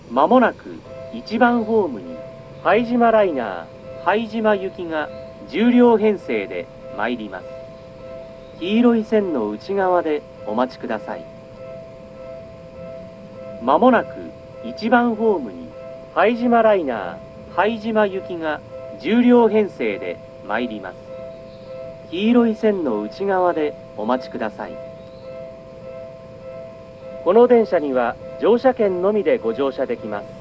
まもなく1番ホームに拝島ライナー拝島行きが10両編成で参ります。黄色い線の内側でお待ちください。まもなく1番ホームに拝島ライナー拝島行きが10両編成で参ります。黄色い線の内側でお待ちください。この電車には乗車券のみでご乗車できます。